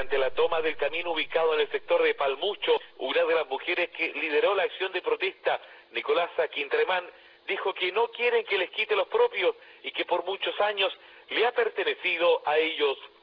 Durante la toma del camino ubicado en el sector de Palmucho, una de las mujeres que lideró la acción de protesta, Nicolasa Quintremán, dijo que no quieren que les quite los propios y que por muchos años le ha pertenecido a ellos.